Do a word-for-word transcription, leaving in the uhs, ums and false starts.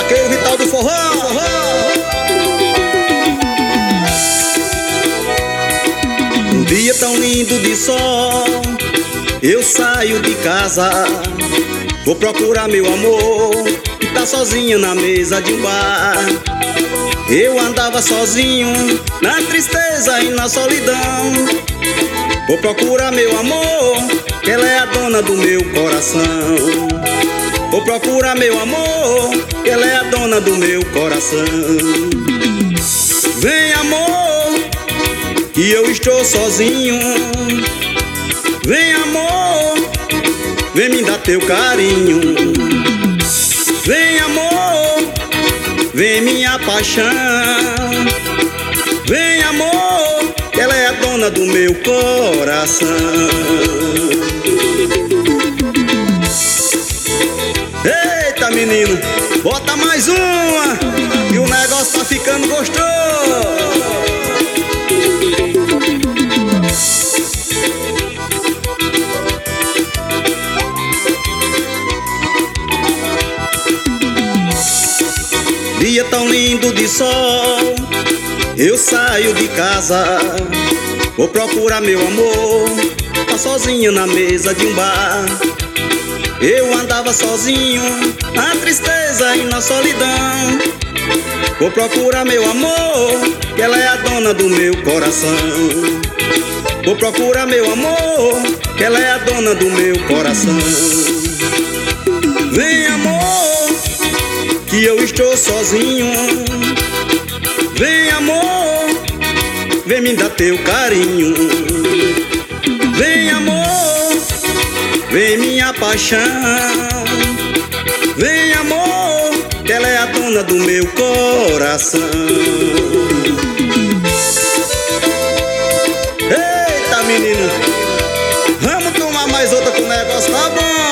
vaqueiro Vital do forró, forró. Um dia tão lindo de sol, eu saio de casa, vou procurar meu amor, que tá sozinho na mesa de um bar. Eu andava sozinho, na tristeza e na solidão. Vou procurar meu amor, que ela é a dona do meu coração. Vou procurar meu amor, que ela é a dona do meu coração. Vem amor, que eu estou sozinho. Vem amor, vem me dar teu carinho. Vem amor, vem minha paixão. Vem amor, que ela é a dona do meu coração. Eita menino, bota mais uma, que o negócio tá ficando gostoso. Dia tão lindo de sol, eu saio de casa, vou procurar meu amor, tá sozinho na mesa de um bar. Eu andava sozinho, na tristeza e na solidão. Vou procurar meu amor, que ela é a dona do meu coração. Vou procurar meu amor, que ela é a dona do meu coração. Vem amor, que eu estou sozinho. Vem amor, vem me dar teu carinho. Vem amor, vem minha paixão. Vem amor, que ela é a dona do meu coração. Eita menino, vamos tomar mais outra que o negócio tá bom.